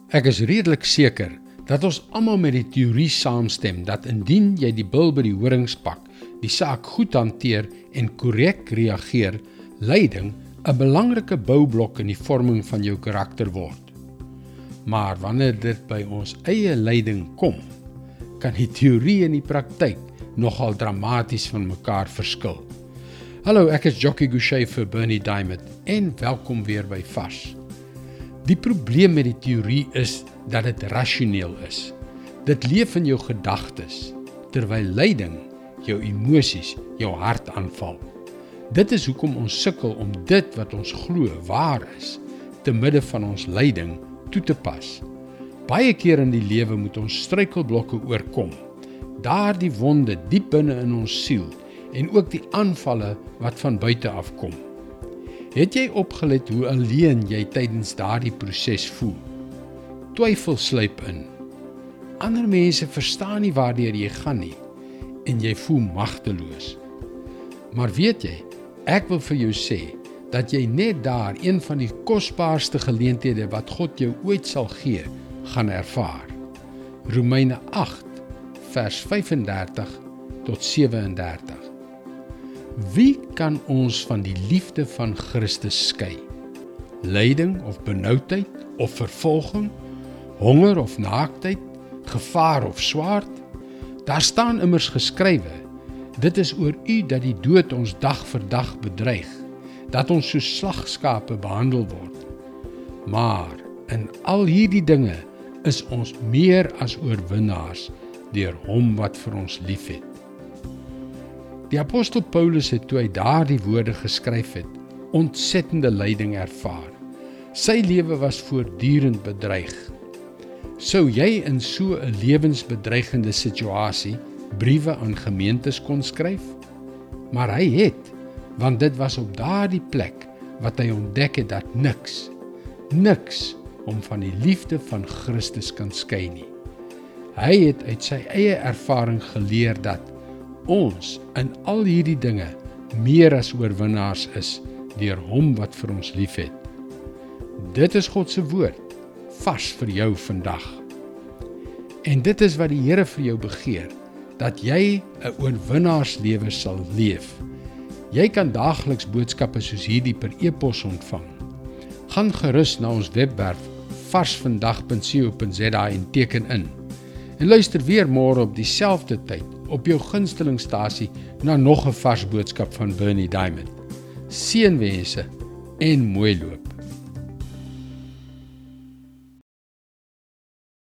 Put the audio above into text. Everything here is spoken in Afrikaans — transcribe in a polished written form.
Ek is redelik seker dat ons almal met die teorie saamstem dat indien jy die bil by die horings pak, die saak goed hanteer en korrek reageer, lyding 'n belangrike boublok in die vorming van jou karakter word. Maar wanneer dit by ons eie lyding kom, kan die teorie en die praktyk nogal dramaties van mekaar verskil. Hallo, ek is Jockey Gouchee vir Bernie Diamond en welkom weer by Vars. Die probleem met die teorie is dat dit rasioneel is. Dit leef in jou gedagtes, terwyl lyding jou emosies, jou hart aanval. Dit is hoekom ons sukkel om dit wat ons glo waar is, te midde van ons lyding toe te pas. Baie keer in die lewe moet ons struikelblokke oorkom, daardie wonde diep binne in ons siel en ook die aanvalle wat van buite afkom. Het jy opgelet hoe alleen jy tydens daardie proses voel? Twyfel sluip in. Ander mense verstaan nie waardeur jy gaan nie en jy voel magteloos. Maar weet jy, ek wil vir jou sê dat jy net daar een van die kosbaarste geleenthede wat God jou ooit sal gee, gaan ervaar. Romeine 8 vers 35 tot 37. Wie kan ons van die liefde van Christus skei? Lyding of benoudheid of vervolging, honger of naaktheid, gevaar of swaard? Daar staan immers geskrywe, dit is oor u dat die dood ons dag vir dag bedreig, dat ons soos slagskape behandel word. Maar in al hierdie dinge is ons meer as oorwinnaars deur hom wat vir ons liefhet. Die apostel Paulus het toe hy daardie woorde geskryf het, ontsettende lyding ervaar. Sy lewe was voortdurend bedreig. Sou jy in so 'n lewensbedreigende situasie briewe aan gemeentes kon skryf? Maar hy het, want dit was op daardie plek wat hy ontdek het dat niks hom van die liefde van Christus kan skei nie. Hy het uit sy eie ervaring geleer dat ons in al hierdie dinge meer as oorwinnaars is deur hom wat vir ons liefhet. Dit is God se woord, vars vir jou vandag. En dit is wat die Here vir jou begeer, dat jy 'n oorwinnaarslewe sal leef. Jy kan daagliks boodskappe soos hierdie per e-pos ontvang. Gaan gerus na ons webwerf varsvandag.co.za en teken in. En luister weer môre op dieselfde tyd op jou gunstelingstasie na nog 'n vars boodskap van Bernie Diamond. Seënwense en mooi loop.